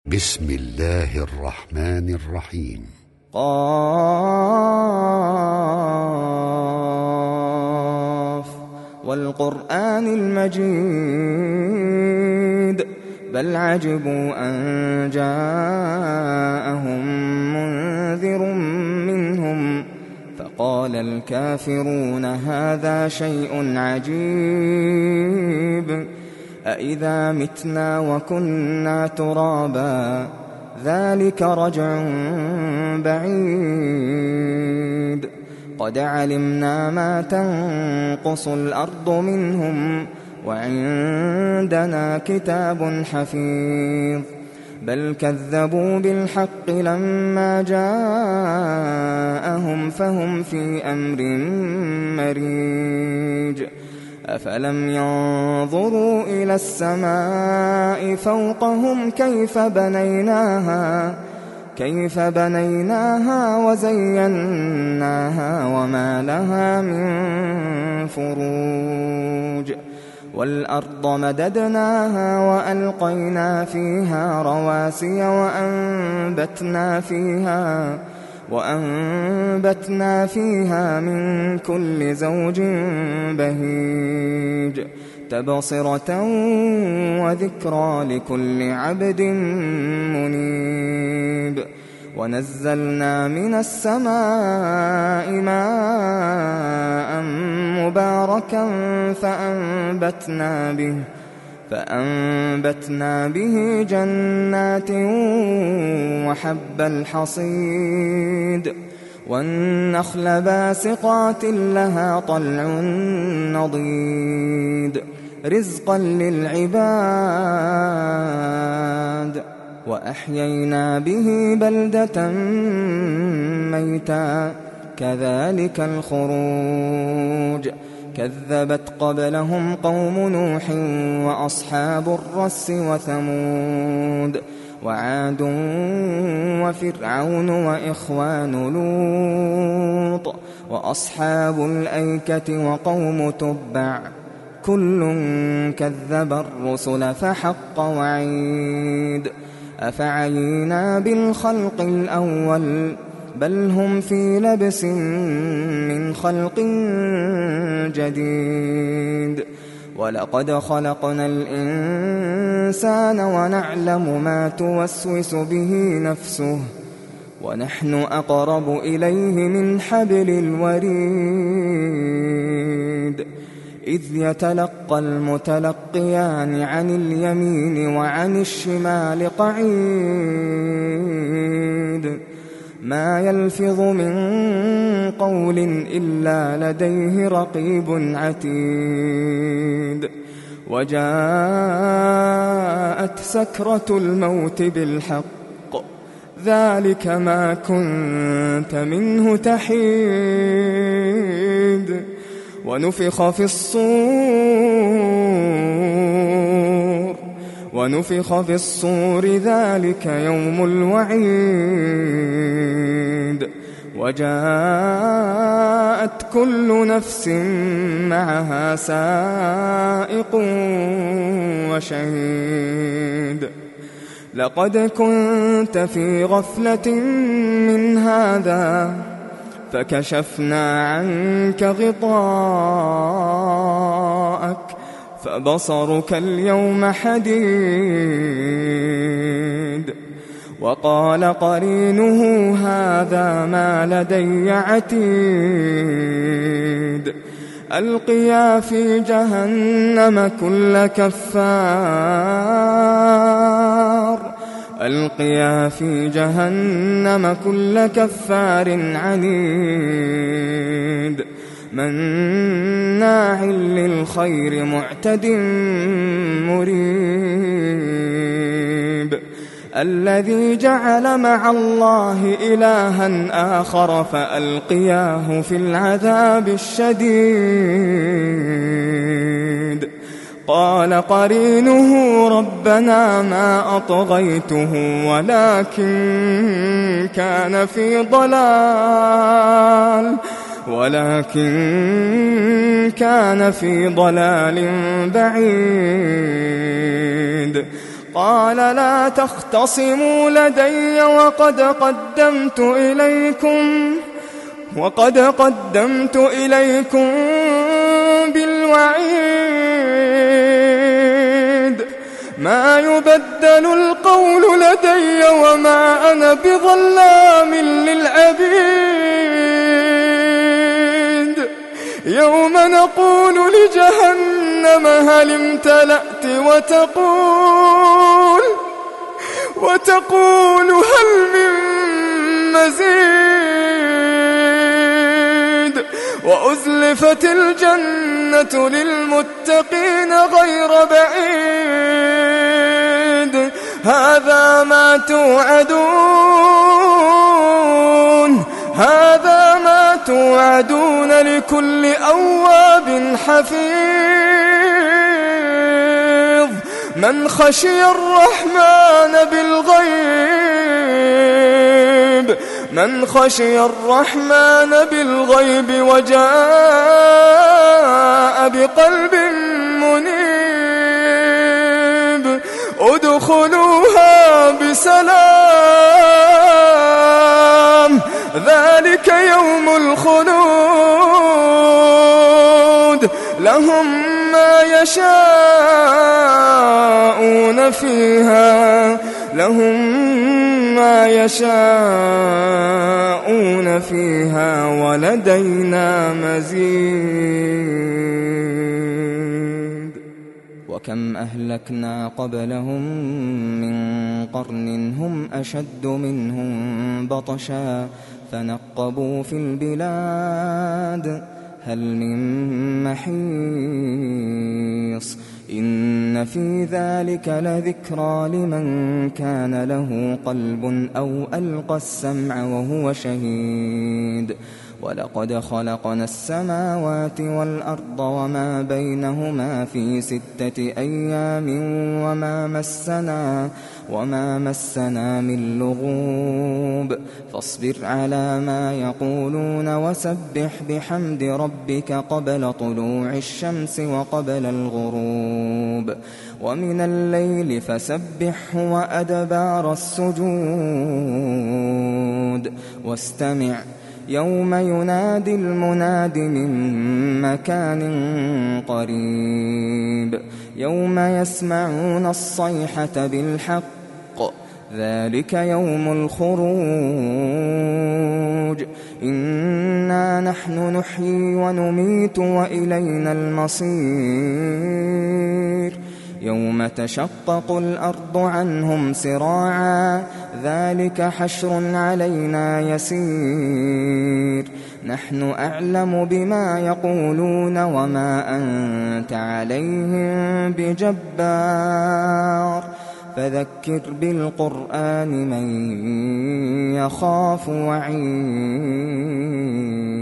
بسم الله الرحمن الرحيم. قاف والقرآن المجيد بل عجبوا أن جاءهم منذر منهم فقال الكافرون هذا شيء عجيب أإذا متنا وكنا ترابا ذلك رجع بعيد قد علمنا ما تنقص الأرض منهم وعندنا كتاب حفيظ بل كذبوا بالحق لما جاءهم فهم في أمر مريج أفلم ينظروا إلى السماء فوقهم كيف بنيناها وزيناها وما لها من فروج والأرض مددناها وألقينا فيها رواسي وأنبتنا فيها من كل زوج بهيج تبصرة وذكرى لكل عبد منيب ونزلنا من السماء ماء مباركا فأنبتنا به جنات وحب الحصيد والنخل باسقات لها طلع نضيد رزقا للعباد وأحيينا به بلدة ميتا كذلك الخروج كذبت قبلهم قوم نوح وأصحاب الرس وثمود وعاد وفرعون وإخوان لوط وأصحاب الأيكة وقوم تبع كل كذب الرسل فحق وعيد أفعينا بالخلق الأول بل هم في لبس من خلق جديد ولقد خلقنا الإنسان ونعلم ما توسوس به نفسه ونحن أقرب إليه من حبل الوريد إذ يتلقى المتلقيان عن اليمين وعن الشمال قعيد ما يلفظ من قول إلا لديه رقيب عتيد وجاءت سكرة الموت بالحق ذلك ما كنت منه تحيد ونفخ في الصور ذلك يوم الوعيد وجاءت كل نفس معها سائق وشهيد لقد كنت في غفلة من هذا فكشفنا عنك غطاءك فبصرك اليوم حديد وقال قرينه هذا ما لدي عتيد ألقيا في جهنم كل كفار عنيد مناع للخير معتد مريب الذي جعل مع الله إلها آخر فألقياه في العذاب الشديد قال قرينه ربنا ما أطغيته ولكن كان في ضلال بعيد قال لا تختصموا لدي وقد قدمت إليكم بالوعيد ما يبدل القول لدي وما أنا بظلام للعبيد يوم نقول لجهنم هل امتلأت وتقول هل من مزيد وأزلفت الجنة للمتقين غير بعيد هذا ما توعدون لكل أواب حفيظ من خشي الرحمن بالغيب وجاء بقلب منيب ادخلوها بسلام ذلك يوم الخلود لهم ما يشاءون فيها ولدينا مزيد وكم أهلكنا قبلهم من قرن هم أشد منهم بطشا فنقبوا في البلاد هل من محيص إن في ذلك لذكرى لمن كان له قلب أو ألقى السمع وهو شهيد ولقد خلقنا السماوات والأرض وما بينهما في 6 أيام وما مسنا من لغوب فاصبر على ما يقولون وسبح بحمد ربك قبل طلوع الشمس وقبل الغروب ومن الليل فسبحه وأدبار السجود واستمع يوم ينادي المناد من مكان قريب يوم يسمعون الصيحة بالحق ذلك يوم الخروج إنا نحن نحيي ونميت وإلينا المصير يوم تشقق الأرض عنهم سراعا ذلك حشر علينا يسير نحن أعلم بما يقولون وما أنت عليهم بجبار فذكر بالقرآن من يخاف وعيد